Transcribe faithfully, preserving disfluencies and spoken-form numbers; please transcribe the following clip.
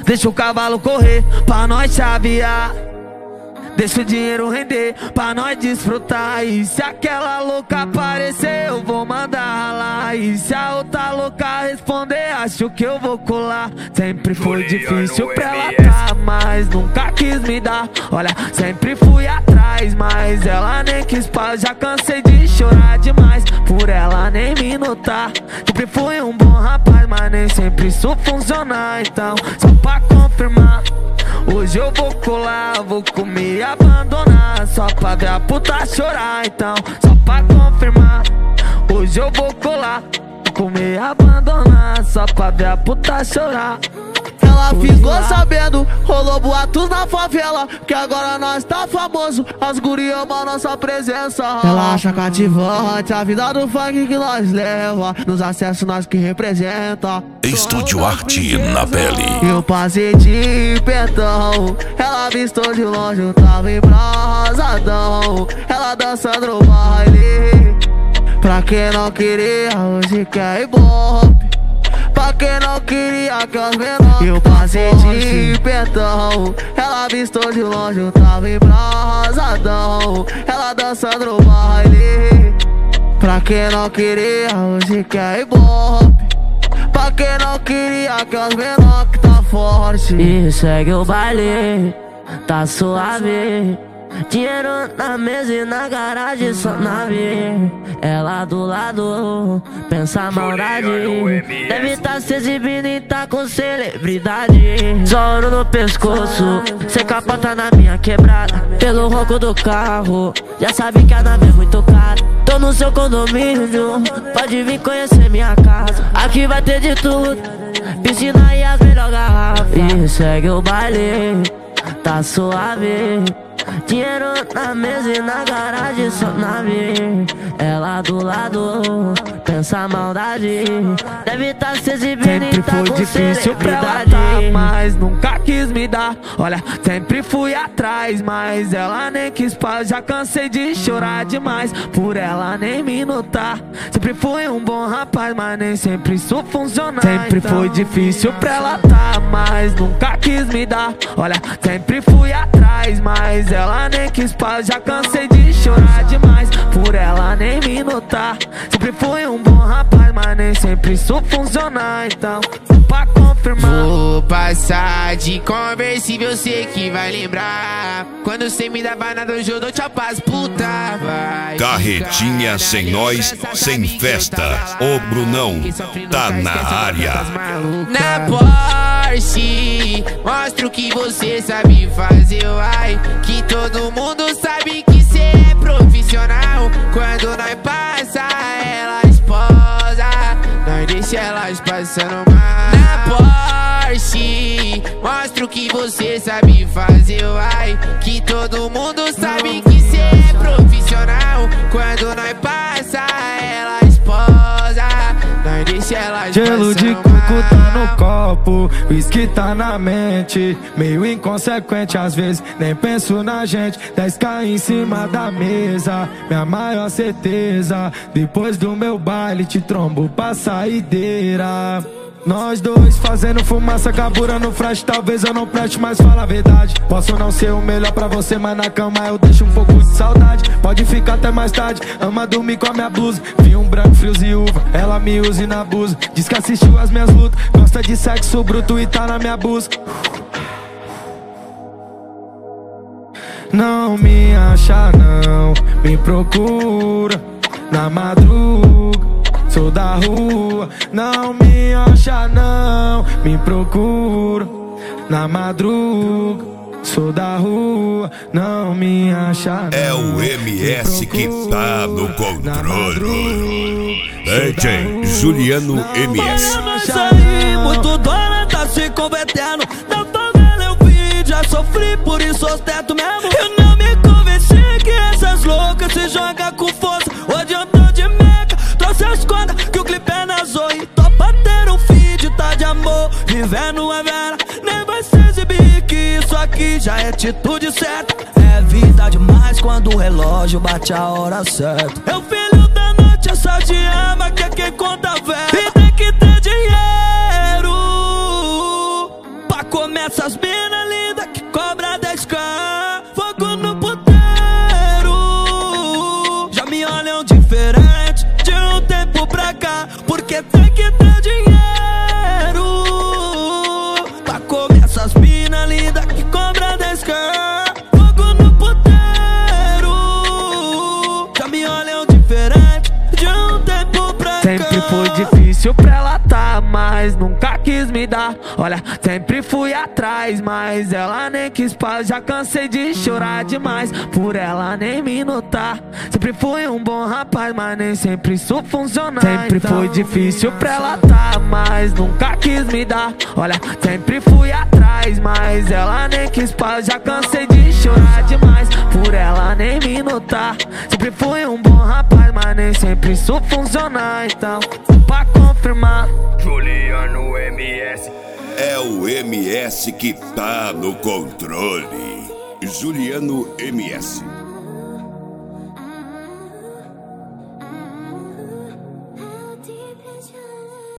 Deixa o cavalo correr pra nós chavear. Deixa o dinheiro render pra nós desfrutar. E se aquela louca aparecer, eu vou mandar ralar. E se a outra louca responder, acho que eu vou colar. Sempre foi difícil pra ela tá, mas nunca quis me dar. Olha, sempre fui atrás, mas ela nem quis paz. Já cansei de chorar demais por ela nem me notar. Sempre fui um bom rapaz, mas nem sempre isso funcionar. Então, só pra confirmar, hoje eu vou colar, vou comer e abandonar, só pra ver a puta chorar. Então, só pra confirmar, hoje eu vou colar, vou comer e abandonar, só pra ver a puta chorar. Ela ficou sabendo, rolou boatos na favela, que agora nós tá famoso, as guri amam nossa presença. Ela acha cativante a vida do funk que nós leva, nos acessos nós que representa. Estúdio Arte na pele. Eu passei de pentão, ela vistou de longe, eu tava embrasadão. Ela dançando no baile, pra quem não queria, hoje quer ibope. Pra quem não queria que os menores. Eu passei de pentão, ela vistou de longe, eu tava embrasadão. Ela dançando no baile, pra quem não queria, hoje quer ibope. Pra quem não queria que os menores que tá forte. E segue o baile, tá suave. Dinheiro na mesa e na garagem só nave. Ela do lado, pensa maldade. Deve tá se exibindo e tá com celebridade. Só ouro no pescoço, cê capota na minha quebrada. Pelo ronco do carro, já sabe que a nave é muito cara. Tô no seu condomínio, pode vir conhecer minha casa. Aqui vai ter de tudo, piscina e as melhores garrafas. E segue o baile, tá suave. Dinheiro na mesa e na garagem só nave. Ela do lado, pensa maldade. Deve tá se exibindo e tá sempre foi difícil pra ela tá, mas nunca quis me dar. Olha, sempre fui atrás, mas ela nem quis paz. Já cansei de chorar demais por ela nem me notar. Sempre fui um bom rapaz, mas nem sempre isso funciona. Sempre então foi difícil pra ela tá, mas nunca quis me dar. Olha, sempre fui atrás, mas ela nem quis paz. Já cansei de chorar demais por ela nem me notar. Sempre fui um bom rapaz, mas nem sempre isso funciona. Então, pra confirmar, vou passar de conversível, sei que vai lembrar. Quando cê me dava nada, hoje eu dou tchau pras puta. Vai Carretinha sem nós, sem festa. O Brunão tá na área. Na Porsche, mostra o que você sabe fazer, vai. Que todo mundo sabe que cê é profissional. Quando nós passa, ela esposa, nós deixa elas passando mal. Na Porsche, mostra o que você sabe fazer, vai. Que todo mundo sabe que cê é profissional. Quando nós passa, ela esposa, nós deixa elas gelo de coco tá no copo, whisky tá na mente. Meio inconsequente às vezes, nem penso na gente. dez k em cima da mesa, minha maior certeza. Depois do meu baile te trombo pra saideira. Nós dois fazendo fumaça, cabura no flash. Talvez eu não preste, mas fala a verdade. Posso não ser o melhor pra você, mas na cama eu deixo um pouco de saudade. Pode ficar até mais tarde, ama dormir com a minha blusa. Vi um branco, frios e uva, ela me usa e na abusa. Diz que assistiu as minhas lutas, gosta de sexo bruto e tá na minha busca. Não me acha não, me procura na madruga. Sou da rua, não me acha não, me procura na madruga. Sou da rua, não me acha não. É o M S que tá no controle. D J Juliano M S. nós aí, muito dona tá se convertendo. Não tô vendo eu vídeo, já sofri, por isso ostento mesmo. Eu não me convenci que essas loucas se jogam com força. Hoje eu tô de meca, trouxe as cordas que o clipe é na Zoe. Topa ter um feed, tá de amor, vivendo a vera. Nem vai se exibir que isso aqui já é atitude certa. É vida demais quando o relógio bate a hora certa. É o filho da noite, essa te ama, que é quem conta velho. E tem que ter dinheiro pra comer come essas mina linda que cobra dez k. Fogo no puteiro, já me olham diferente de um tempo pra cá, porque tem que ter dinheiro pra comer essas mina linda que cobra dez k. Fogo no puteiro, já me olham diferente de um tempo pra cá. Sempre foi difícil pra ela tá, mas nunca quis me dar. Olha, sempre fui atrás, mas ela nem quis paz. Já cansei de chorar demais por ela nem me notar. Sempre fui um bom rapaz, mas nem sempre isso funciona. Sempre então foi difícil pra ela tá, mas nunca quis me dar. Olha, sempre fui atrás, mas ela nem quis paz. Já cansei de chorar demais por ela nem me notar. Sempre fui um bom rapaz, mas nem sempre isso funciona. Então, pra confirmar, Juliano M S. É o M S que tá no controle. Juliano M S.